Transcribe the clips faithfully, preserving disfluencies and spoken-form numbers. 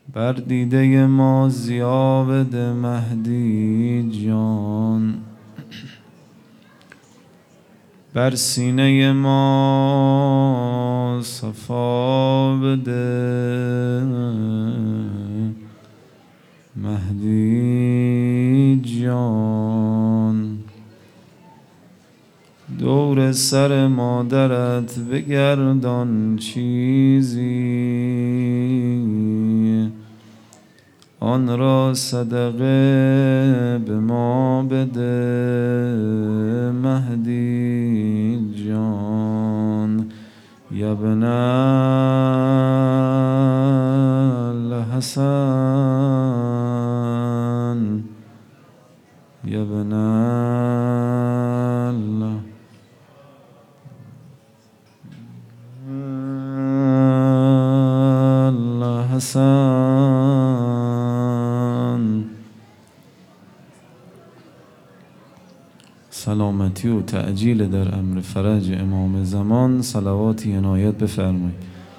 بر دیده ما ضیا بده مهدی جان، بر سینه ما صفا بده مهدی جان. دور سر مادرت بگردان چیزی، آن را صدقه به ما بده مهدی جان. یا ابن الحسن، یا ابن الحسن. سلامتی و تعجیل در امر فرج امام زمان صلواتی عنایت بفرمایید.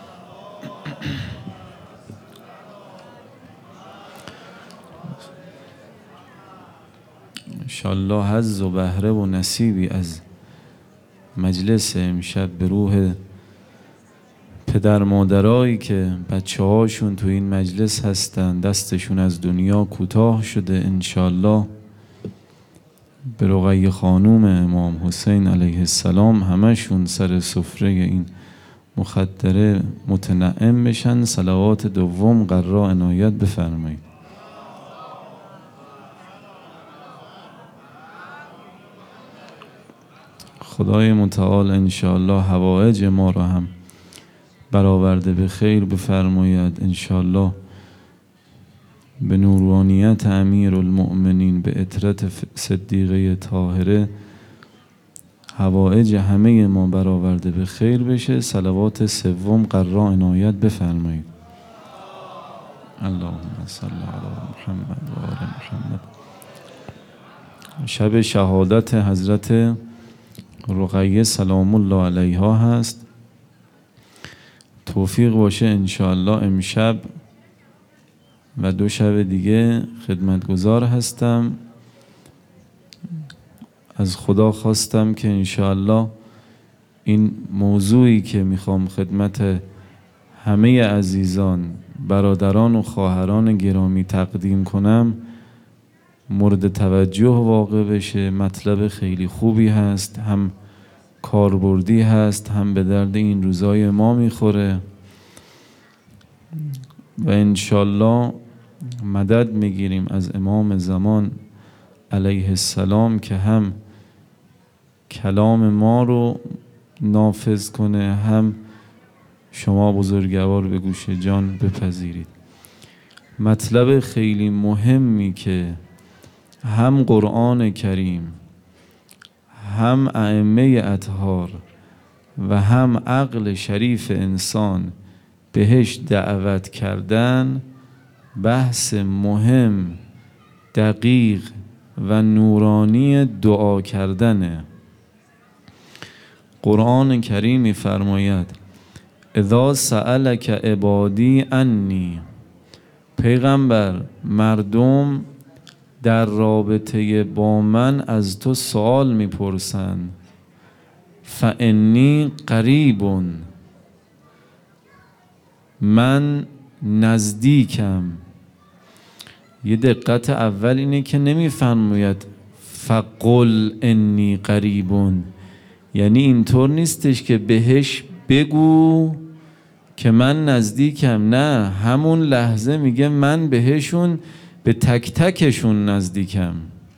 انشالله حظ و بهره و نصیبی از مجلس امشب به روح پدر مادرایی که بچه هاشون تو این مجلس هستن، دستشون از دنیا کوتاه شده، انشالله به رقیه خانوم امام حسین علیه السلام همشون سر سفره این مخدره متنعم بشن. صلوات دوم قرا عنایت بفرمایید. خدای متعال انشالله حوائج ما را هم برآورده به خیر بفرماید. انشالله به نورانیت امیر المؤمنین، به عطرت صدیقه طاهره، حوائج همه ما برآورده به خیر بشه. صلوات سوم قرا عنایت بفرمایید. اللهم صل علی محمد و آل محمد. شب شهادت حضرت رقیه سلام الله علیها هست. توفیق باشه انشاءالله امشب و دو شب دیگه خدمتگزار هستم. از خدا خواستم که انشاءالله این موضوعی که میخوام خدمت همه عزیزان، برادران و خواهران گرامی تقدیم کنم مورد توجه واقع بشه. مطلب خیلی خوبی هست، هم کاربردی هست، هم به درد این روزای ما میخوره و انشالله مدد میگیریم از امام زمان علیه السلام که هم کلام ما رو نافذ کنه، هم شما بزرگوار به گوش جان بپذیرید. مطلب خیلی مهمی که هم قرآن کریم، هم ائمه اطهار و هم عقل شریف انسان بهش دعوت کردن، بحث مهم، دقیق و نورانی دعا کردنه. قرآن کریم می‌فرماید اذا سألک عبادی عنی، پیغمبر مردم در رابطه با من از تو سوال میپرسند، فانی قریبون، من نزدیکم. یه دقت اول اینه که نمیفرماید فقل انی قریبون، یعنی اینطور نیستش که بهش بگو که من نزدیکم، نه، همون لحظه میگه من بهشون، به تک تکشون نزدیکم.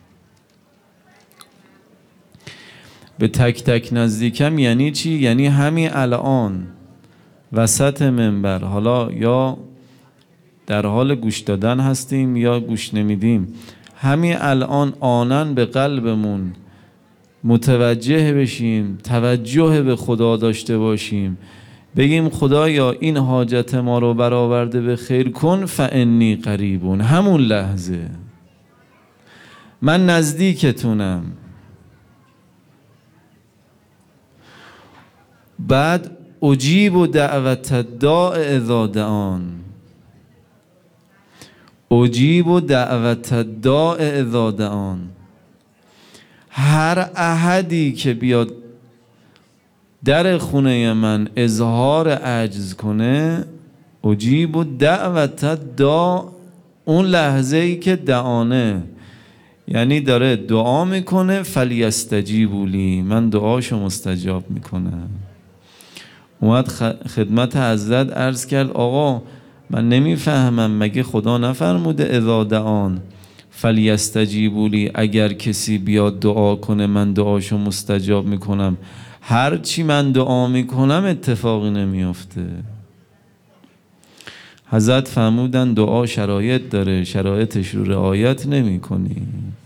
به تک تک نزدیکم یعنی چی؟ یعنی همین الان وسط منبر، حالا یا در حال گوش دادن هستیم یا گوش نمیدیم، همین الان آنن به قلبمون متوجه بشیم، توجه به خدا داشته باشیم، بگیم خدایا این حاجت ما رو برآورده به خیر کن، فانی قریبون، همون لحظه من نزدیکتونم. بعد اجیب و دعوت الداع اذا دعان، اجیب دعوت الداع اذا دعان. هر احدی که بیاد در خونه من اظهار عجز کنه، اجیب دعوت الداع، اون لحظه ای که دعانه، یعنی داره دعا میکنه، فلیستجیبوا لی، من دعاشو مستجاب میکنم. اومد خدمت حضرت عرض کرد آقا من نمیفهمم، مگه خدا نفرموده اذا دعان فلیستجیبوا لی، اگر کسی بیاد دعا کنه من دعاشو مستجاب میکنم، هر چی من دعا میکنم اتفاقی نمیافته. حضرت فرمودن دعا شرایط داره، شرایطش رو رعایت نمی کنی.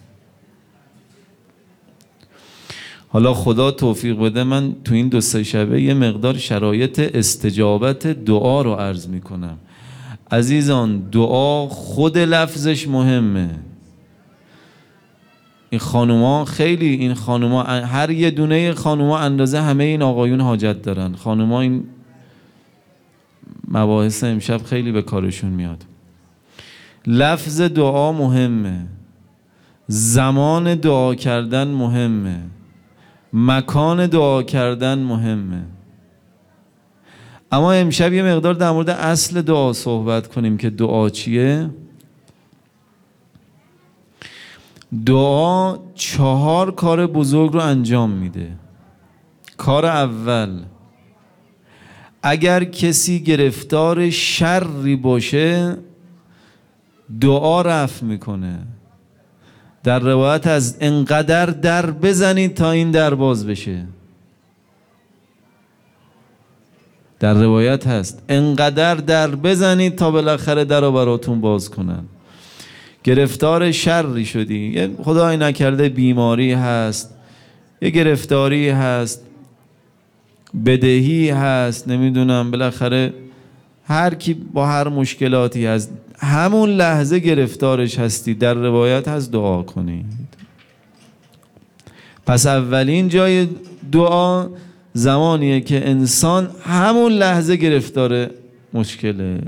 حالا خدا توفیق بده من تو این دو سه شبه یه مقدار شرایط استجابت دعا رو عرض می کنم. عزیزان دعا خود لفظش مهمه. این خانوما خیلی، این خانوما هر یه دونه خانوما اندازه همه این آقایون حاجت دارن. خانوما این مباحث امشب خیلی به کارشون میاد. لفظ دعا مهمه، زمان دعا کردن مهمه، مکان دعا کردن مهمه. اما امشب یه مقدار در مورد اصل دعا صحبت کنیم که دعا چیه. دعا چهار کار بزرگ رو انجام میده. کار اول، اگر کسی گرفتار شری باشه دعا رفع میکنه. در روایت از انقدر در بزنید تا این در باز بشه. در روایت هست انقدر در بزنید تا بالاخره در رو براتون باز کنن. گرفتار شری شدی، یه خدای نکرده بیماری هست، یه گرفتاری هست، بدهی هست، نمیدونم، بالاخره هر کی با هر مشکلاتی هست، همون لحظه گرفتارش هستی، در روایت هست دعا کنید. پس اولین جای دعا زمانیه که انسان همون لحظه گرفتار مشکله.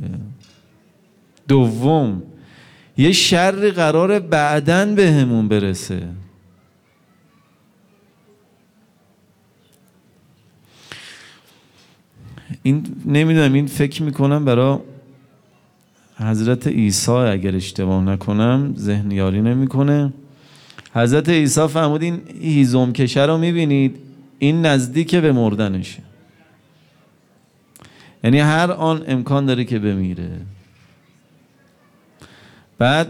دوم، یه شر قراره بعدن به همون برسه. این نمیدونم، این فکر میکنم برای حضرت عیسی اگر اشتباه نکنم، ذهن یاری نمیکنه. حضرت عیسی فرمود این هیزم کشه رو میبینید، این نزدیک به مردنشه، یعنی هر آن امکان داره که بمیره. بعد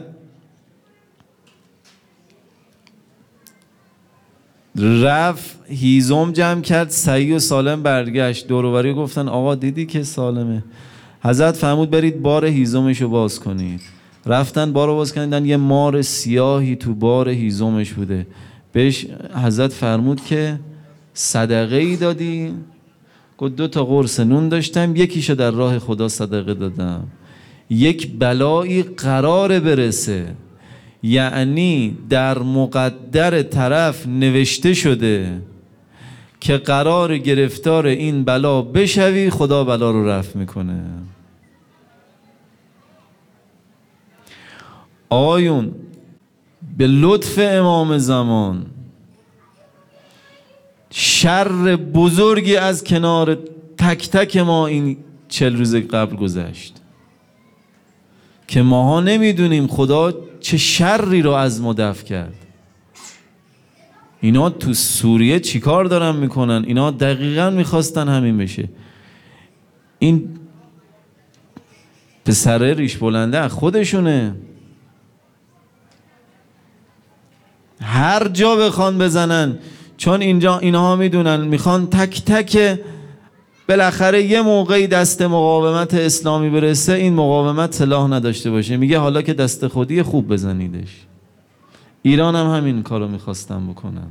رفت هیزم جمع کرد، صحیح و سالم برگشت. دور و بری گفتن آقا دیدی که سالمه؟ حضرت فرمود برید بار هیزمش رو باز کنید. رفتن بار رو باز کردن، یه مار سیاهی تو بار هیزمش بوده. بهش حضرت فرمود که صدقه ای دادی؟ گفت دو تا قرص نون داشتم، یکیشو در راه خدا صدقه دادم. یک بلایی قرار برسه، یعنی در مقدر طرف نوشته شده که قرار گرفتار این بلا بشوی، خدا بلا رو رفع میکنه. آقایون به لطف امام زمان شر بزرگی از کنار تک تک ما این چل روز قبل گذشت که ماها نمیدونیم خدا چه شری رو از ما دفع کرد. اینا تو سوریه چی کار دارن میکنن؟ اینا دقیقا میخواستن همین بشه. این پسره ریش بلنده خودشونه، هر جا بخوان بزنن، چون اینجا اینها میدونن میخوان تک تک بالاخره یه موقعی دست مقاومت اسلامی برسه، این مقاومت سلاح نداشته باشه. میگه حالا که دست خودی خوب بزنیدش. ایران هم همین کارو میخواستن بکنن.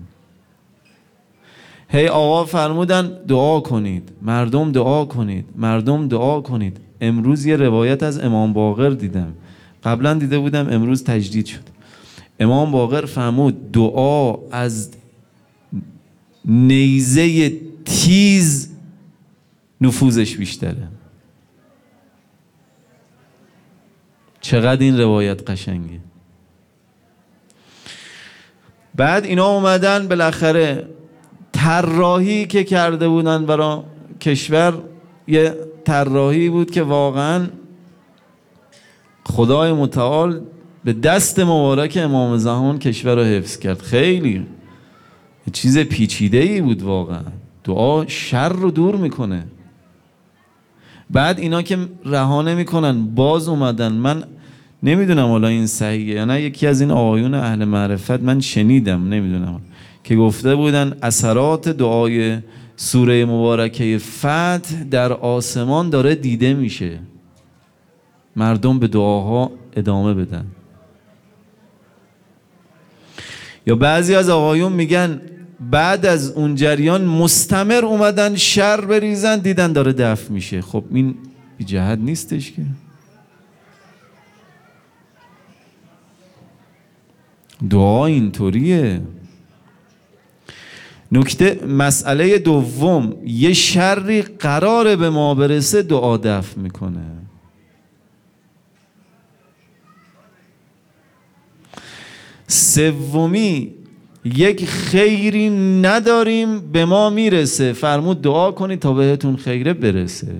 هی آقا فرمودن دعا کنید، مردم دعا کنید، مردم دعا کنید. امروز یه روایت از امام باقر دیدم، قبلا دیده بودم، امروز تجدید شد. امام باقر فرمود دعا از نیزه تیز نفوذش بیشتره. چقدر این روایت قشنگه. بعد اینا اومدن بالاخره طراحی که کرده بودن برای کشور یه طراحی بود که واقعا خدای متعال به دست مبارک امام زمان کشور رو حفظ کرد. خیلی چیز پیچیده‌ای بود واقعا. دعا شر رو دور میکنه. بعد اینا که رها نمیکنن باز اومدن. من نمیدونم حالا این صحیحه یا نه، یکی از این آقایون اهل معرفت من شنیدم، نمیدونم، که گفته بودن اثرات دعای سوره مبارکه فتح در آسمان داره دیده میشه، مردم به دعاها ادامه بدن. یا بعضی از آقایون میگن بعد از اون جریان مستمر اومدن شر بریزن، دیدن داره دفع میشه. خب این بی جهت نیستش که؟ دعا اینطوریه. نکته مسئله دوم، یه شری قراره به ما برسه دعا دفع میکنه. سومی، یک خیری نداریم به ما میرسه، فرمود دعا کنید تا بهتون خیره برسه.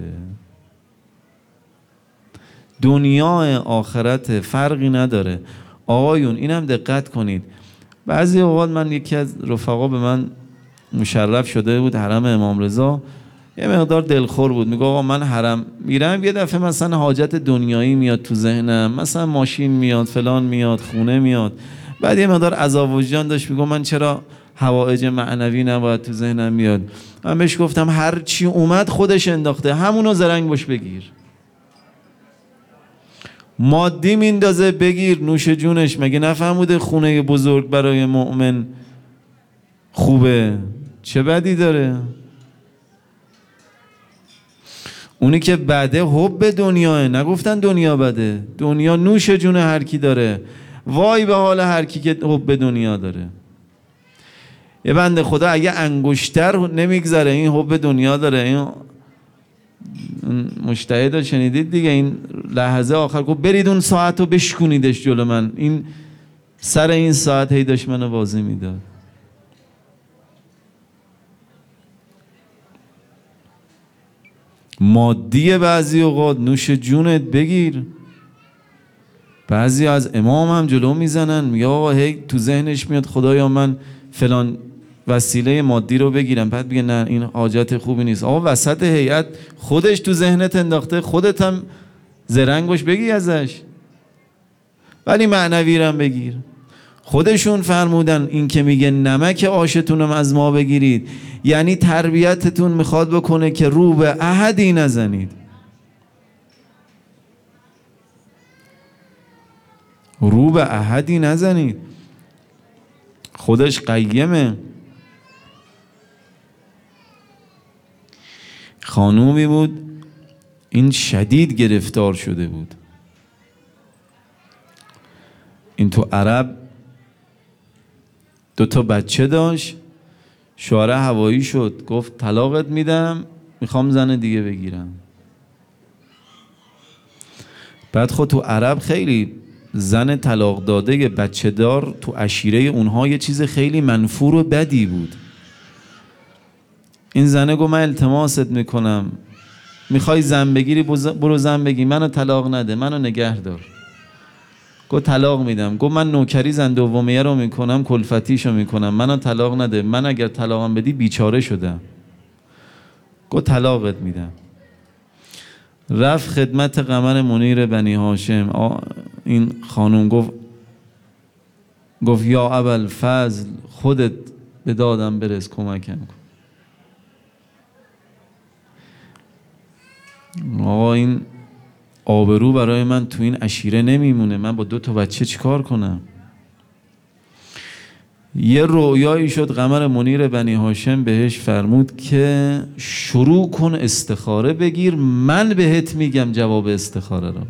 دنیا آخرت فرقی نداره. آقایون اینم دقت کنید، بعضی اوقات من یکی از رفقا به من مشرف شده بود حرم امام رضا، یه مقدار دلخور بود، میگه آقا من حرم میرم یه دفعه مثلا حاجت دنیایی میاد تو ذهنم، مثلا ماشین میاد، فلان میاد، خونه میاد، بعد یه مقدار عذاب وجدان داشت، میگه من چرا حوائج معنوی نباید تو ذهنم میاد. من بهش گفتم هر چی اومد خودش انداخته، همونو زرنگ باش بگیر. مادی میندازه بگیر، نوش جونش. مگه نفهموده خونه بزرگ برای مؤمن خوبه؟ چه بدی داره؟ اونی که بده حب دنیاه، نگفتن دنیا بده، دنیا نوش جون هر کی داره. وای به حال هر کی که حب دنیا داره. یه بنده خدا اگه انگشتر نمیگذره این حب دنیا داره. این مجتهد شنیدید دیگه، این لحظه آخر گفت برید اون ساعت رو بشکونیدش جلو من. این سر این ساعت هی داشت منو بازی میداد. مادی بعضی اوقات نوش جونت بگیر. بعضی از امام هم جلو میزنن، میگه آقا هی تو ذهنش میاد خدایا من فلان وسیله مادی رو بگیرم، بعد بگه نه این حاجت خوبی نیست. آقا وسط هیئت خودش تو ذهنت انداخته، خودت هم زرنگ باش بگی ازش، ولی معنوی رو هم بگیر. خودشون فرمودن این که میگه نمک آشتونم از ما بگیرید، یعنی تربیتتون میخواد بکنه که رو به احدی نزنید. رو به احدی نزنید. خودش قیمه. خانومی بود این شدید گرفتار شده بود. این تو عرب دو تا بچه داشت، شوهر هوایی شد، گفت طلاقت میدم میخوام زن دیگه بگیرم. بعد خود تو عرب خیلی زن طلاق داده بچه دار تو عشیره اونها یه چیز خیلی منفور و بدی بود. این زنه گفت من التماست میکنم میخوای زن بگیری برو زن بگی، منو طلاق نده، منو نگه دار. گفت طلاق میدم. گفت من نوکری زن دومیه رو میکنم، کلفتیشو میکنم، منو طلاق نده، من اگر طلاقم بدی بیچاره شدم. گفت طلاقت میدم. رفت خدمت قمر منیر بنی هاشم. این خانم گفت گفت یا ابوالفضل خودت به دادم برس، کمکم کن. آقا این آبرو برای من تو این عشیره نمیمونه، من با دو تا بچه چیکار کنم؟ یه رویایی شد قمر منیر بنی هاشم بهش فرمود که شروع کن استخاره بگیر، من بهت میگم جواب استخاره رو.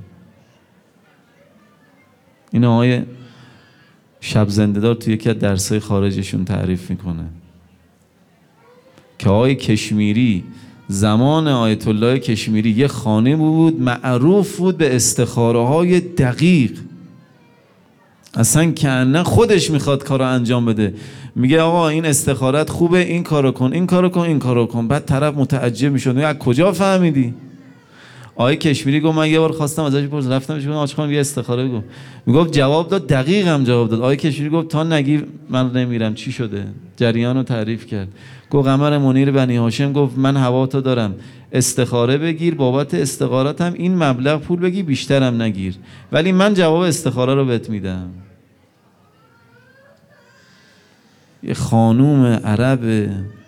این آقای شب زنده‌دار توی یکی از درسای خارجشون تعریف میکنه که آقای کشمیری زمان آیت الله کشمیری یه خانه بود معروف بود به استخاره های دقیق، اصلا کنه خودش میخواد کارو انجام بده، میگه آقا این استخارت خوبه، این کارو کن، این کارو کن، این کارو کن. بعد طرف متعجب میشد، میگه از کجا فهمیدی؟ آقای کشمیری گفت من یه بار خواستم ازش بپرسم، رفتم بهش گفتم آقا خانم یه استخاره بگو. میگفت جواب داد، دقیق هم جواب داد. آقای کشمیری گفت تا نگی من نمیرم. چی شده؟ جریان رو تعریف کرد. گفت قمر منیر بنی هاشم گفت من هوا تو دارم، استخاره بگیر، بابت استخاراتم این مبلغ پول بگی، بیشترم نگیر، ولی من جواب استخاره رو بهت میدم. یه خانوم عرب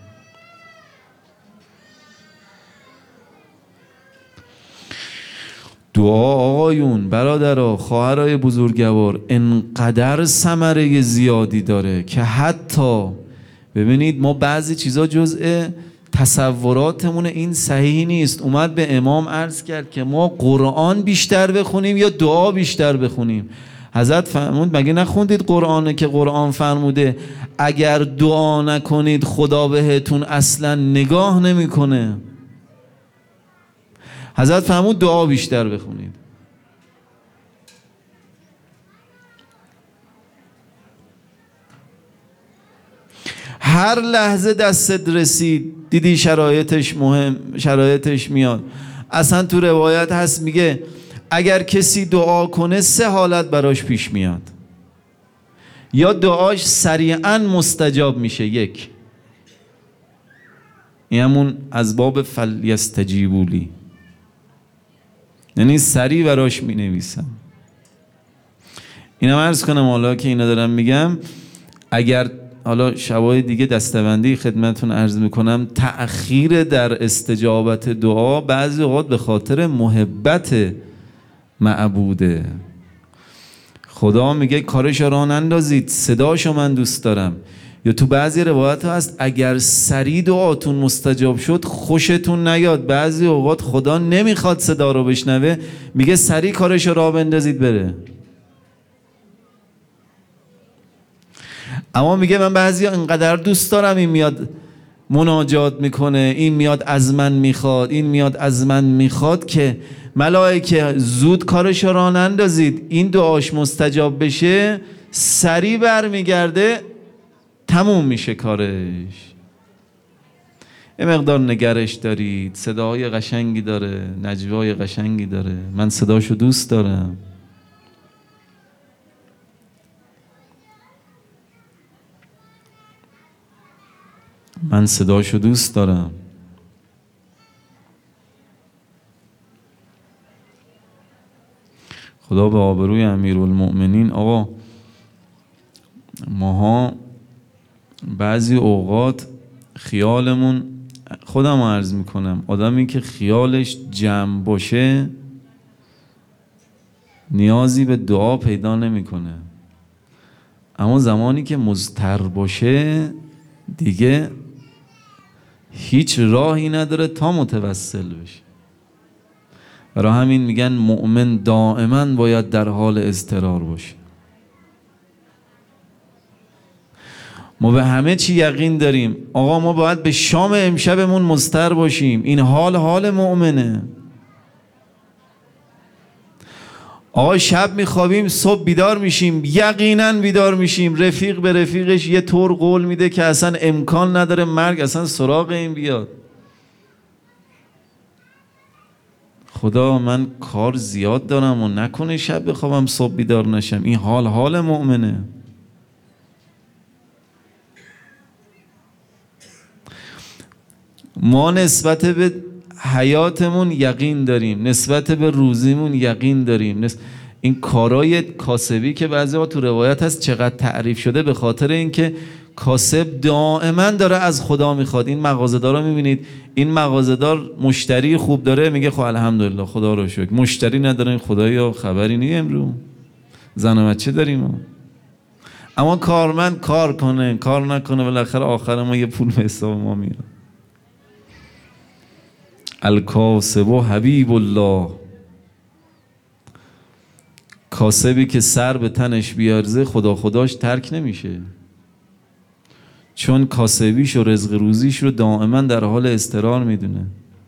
دعا آقایون، برادرها، خواهرای بزرگوار انقدر ثمره زیادی داره که حتی ببینید ما بعضی چیزا جزء تصوراتمون این صحیح نیست. اومد به امام عرض کرد که ما قرآن بیشتر بخونیم یا دعا بیشتر بخونیم؟ حضرت فرمود مگه نخوندید قرآنه که قرآن فرموده اگر دعا نکنید خدا بهتون اصلا نگاه نمیکنه. حضرت فرمود دعا بیشتر بخونید. هر لحظه دستت رسید دیدی شرایطش مهم، شرایطش میاد. اصلا تو روایت هست میگه اگر کسی دعا کنه سه حالت براش پیش میاد، یا دعاش سریعا مستجاب میشه، یک این همون از باب فلیستجیبولی، یعنی سریع براش می نویسم. اینم عرض کنم حالا که اینا دارم میگم، اگر حالا شبای دیگه دستبندی خدمتون عرض میکنم، تأخیر در استجابت دعا بعضی اوقات به خاطر محبت معبوده. خدا میگه کارش را نندازید، صداشو من دوست دارم. یا تو بعضی روایت هست اگر سریع دعاتون مستجاب شد خوشتون نیاد، بعضی اوقات خدا نمیخواد صدا رو بشنوه، میگه سریع کارش را بندازید بره. اما میگه من بعضی انقدر دوست دارم، این میاد مناجات میکنه، این میاد از من میخواد، این میاد از من میخواد، که ملائکه زود کارش را نندازید، این دعاش مستجاب بشه سریع برمیگرده تموم میشه کارش. یه مقدار نگرش دارید، صداهای قشنگی داره، نجوای قشنگی داره، من صداشو دوست دارم. من صداشو دوست دارم. خدا به آبروی امیرالمؤمنین. آقا ماها بعضی اوقات خیالمون، خودم عرض میکنم، آدمی که خیالش جمع باشه نیازی به دعا پیدا نمیکنه، اما زمانی که مضطر باشه دیگه هیچ راهی نداره تا متوسل بشه. برای همین میگن مؤمن دائما باید در حال اضطرار باشه. ما به همه چی یقین داریم. آقا ما باید به شام امشبمون مضطر باشیم، این حال حال مؤمنه. آقا شب میخوابیم صبح بیدار میشیم، یقینا بیدار میشیم، رفیق به رفیقش یه طور قول میده که اصلا امکان نداره مرگ اصلا سراغ این بیاد. خدا من کار زیاد دارم و نکنه شب بخوابم صبح بیدار نشم. این حال حال مؤمنه. ما نسبت به حیاتمون یقین داریم، نسبت به روزیمون یقین داریم. نس... این کارای کاسبی که بعضی وقت تو روایت هست چقدر تعریف شده، به خاطر اینکه کاسب دائما داره از خدا میخواد. این مغازه‌دارا میبینید، این مغازه‌دار مشتری خوب داره میگه خب الحمدلله خدا رو شکر، مشتری نداره خدایا خبری نی امرو زن و بچه داریم. اما کارمند کار کنه کار نکنه بالاخره آخر ما یه پول به حساب ما میاد. الکاسب و حبیب الله، کاسبی که سر به تنش بیارزه خدا خداش ترک نمیشه، چون کاسبیش و رزق روزیش رو دائما در حال اضطرار میدونه.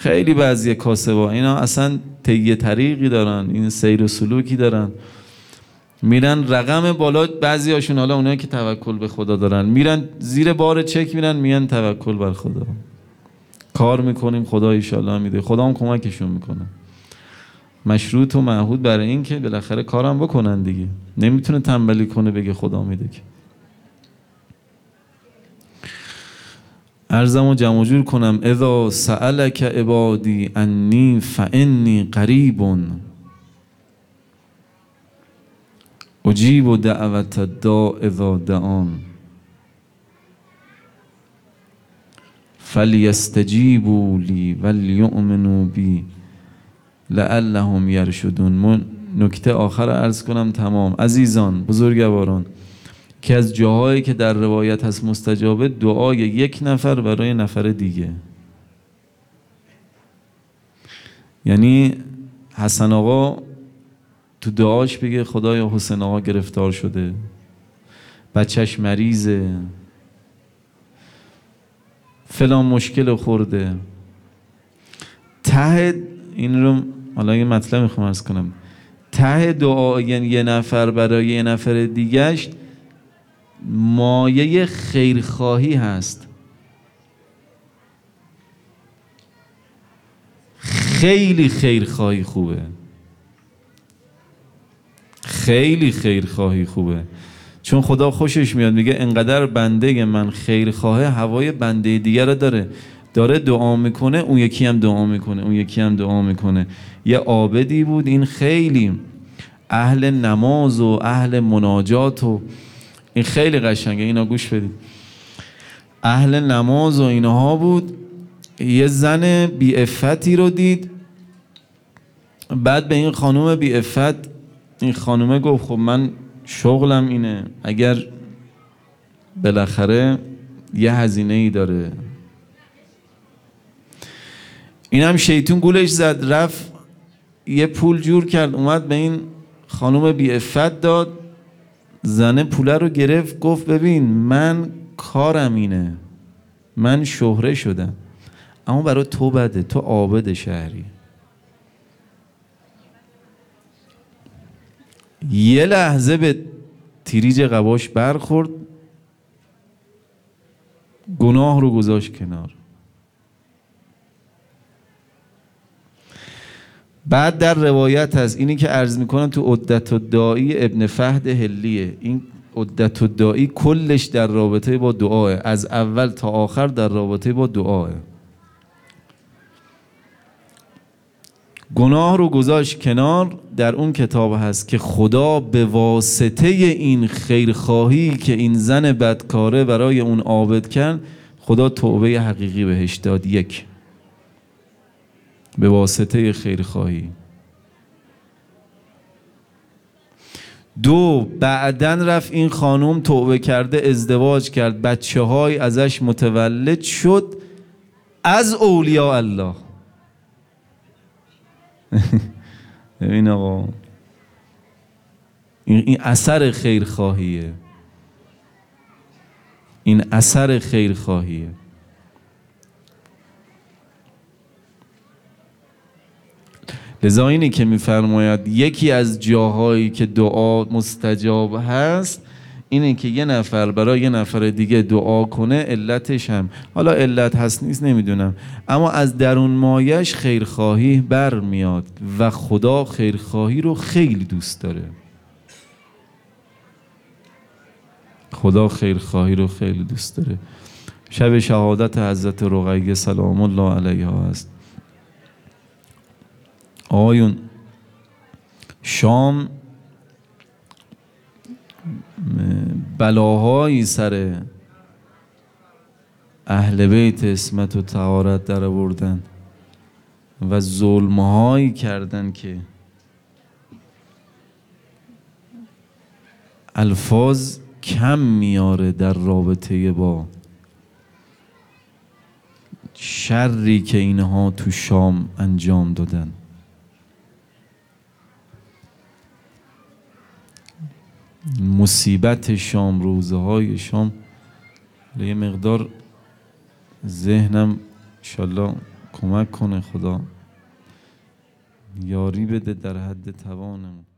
خیلی بعضی کاسبا اینا اصلا طی طریقی دارن، این سیر و سلوکی دارن، میرن رقم بالا. بعضی هاشون حالا اونایی که توکل به خدا دارن میرن زیر بار چک میرن میان توکل بر خدا، کار میکنیم خدا ایشالله میده، خدا هم کمکشون میکنه. مشروط و معهود برای این که بالاخره کارم بکنن دیگه، نمیتونه تنبلی کنه بگه خدا میده که. عرضمو جمع جور کنم. اذا سألک عبادی انی فانی قریب اجیب دعوت الداع اذا دعان فلیستجیبوا لی ولیؤمنوا بی لعلهم یرشدون. من نکته آخر عرض کنم تمام. عزیزان بزرگواران، که از جاهایی که در روایت هست مستجابه دعای یک نفر برای نفر دیگه. یعنی حسن آقا تو دعاش بگه خدایا حسین آقا گرفتار شده، بچهش مریضه، فلان مشکل خورده. ته این رو حالا یه مطلب میخوام عرض کنم. ته دعا یعنی یه نفر برای یه نفر دیگهش مایه خیرخواهی هست. خیلی خیرخواهی خوبه، خیلی خیرخواهی خوبه، چون خدا خوشش میاد، میگه انقدر بنده من خیرخواهه هوای بنده دیگر رو داره، داره دعا میکنه اون یکی هم دعا میکنه، اون یکی هم دعا میکنه. یه عابدی بود این خیلی اهل نماز و اهل مناجات و این خیلی قشنگه، اینا گوش بدید. اهل نماز و اینها بود. یه زن بی عفتی رو دید، بعد به این خانوم بی عفت این خانومه گفت خب من شغلم اینه، اگر بالاخره یه هزینه ای داره. اینم شیطون گولش زد، رفت یه پول جور کرد اومد به این خانوم بی عفت داد. زنه پوله رو گرفت گفت ببین من کارم اینه، من شهره شدم، اما برای تو بده، تو عابد شهری. یه لحظه به تیریج قباش برخورد، گناه رو گذاشت کنار. بعد در روایت هست، اینی که عرض میکنم تو عدت الداعی ابن فهد هلیه، این عدت الداعی کلش در رابطه با دعاه، از اول تا آخر در رابطه با دعاه. گناه رو گذاشت کنار. در اون کتاب هست که خدا به واسطه این خیرخواهی که این زن بدکاره برای اون عابد کرد، خدا توبه حقیقی بهش داد. یک، به واسطه خیرخواهی. دو، بعدن رفت این خانوم توبه کرده، ازدواج کرد، بچه های ازش متولد شد از اولیاء الله. ببین آقا این, این اثر خیرخواهیه، این اثر خیرخواهیه. لذا اینی که میفرماید یکی از جاهایی که دعا مستجاب هست اینه که یه نفر برای یه نفر دیگه دعا کنه، علتش هم حالا علت هست نیست نمیدونم، اما از درون مایش خیرخواهی بر میاد و خدا خیرخواهی رو خیلی دوست داره. خدا خیرخواهی رو خیلی دوست داره. شب شهادت حضرت رقیه سلام الله علیها است. آقایون شام بلاهایی سر اهل بیت عصمت و طهارت در آوردن و ظلمهایی کردن که الفاظ کم میاره در رابطه با شری که اینها تو شام انجام دادن. مصیبت شام، روزه های شام. یه مقدار ذهنم انشالله کمک کنه خدا، یاری بده در حد توانمون.